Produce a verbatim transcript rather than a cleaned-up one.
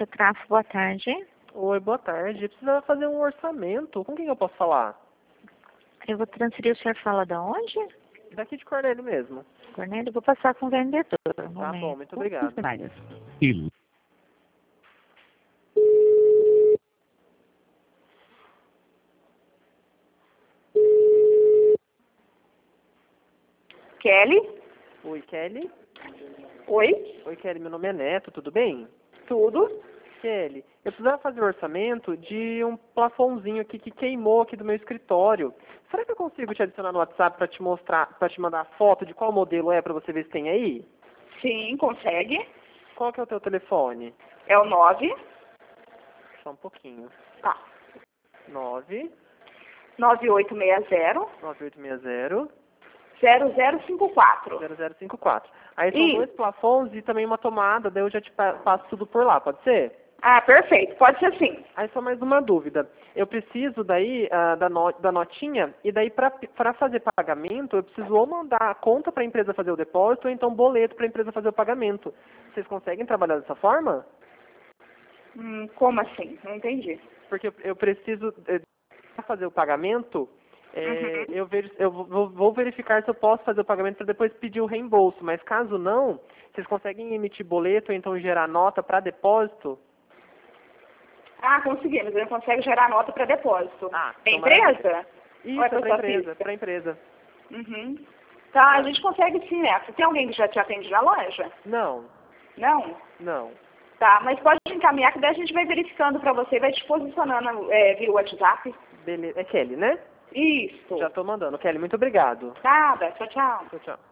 Tetrafo, boa tarde. Oi, boa tarde. Eu precisava fazer um orçamento. Com quem eu posso falar? Eu vou transferir, o senhor fala de onde? Daqui de Cornélio mesmo. Cornélio, vou passar com o vendedor. Um Tá bom, muito obrigado. Il. Kelly? Oi, Kelly. Oi? Oi, Kelly. Meu nome é Neto, tudo bem? Tudo? Kelly, eu precisava fazer um orçamento de um plafonzinho aqui que queimou aqui do meu escritório. Será que eu consigo te adicionar no WhatsApp para te mostrar, para te mandar a foto de qual modelo é para você ver se tem aí? Sim, consegue. Qual que é o teu telefone? É o nove. Só um pouquinho. Tá. nove nove oito seis zero nove oito seis zero zero zero cinco quatro. zero zero cinco quatro. Aí são Isso. dois plafons e também uma tomada, daí eu já te pa- passo tudo por lá, pode ser? Ah, perfeito. Pode ser sim. Aí só mais uma dúvida. Eu preciso daí ah, da, no- da notinha, e daí para fazer pagamento, eu preciso ou mandar a conta para a empresa fazer o depósito, ou então boleto para a empresa fazer o pagamento. Vocês conseguem trabalhar dessa forma? Hum, como assim? Não entendi. Porque eu, eu preciso, para fazer o pagamento, é, Uhum. eu, ver, eu vou, vou verificar se eu posso fazer o pagamento para depois pedir o reembolso. Mas caso não, vocês conseguem emitir boleto ou então gerar nota para depósito? Ah, conseguimos. Ele consegue gerar nota para depósito. Ah, É então empresa? Isso, Ou é é para pessoa empresa, física? para empresa. Uhum. Tá, a gente consegue sim, né? Tem alguém que já te atende na loja? Não, Não? não. Tá, mas pode encaminhar que daí a gente vai verificando para você e vai te posicionando é, via WhatsApp. Beleza. É Kelly, né? Isso. Já estou mandando. Kelly, muito obrigado. Nada. Tchau, tchau. Tchau, tchau.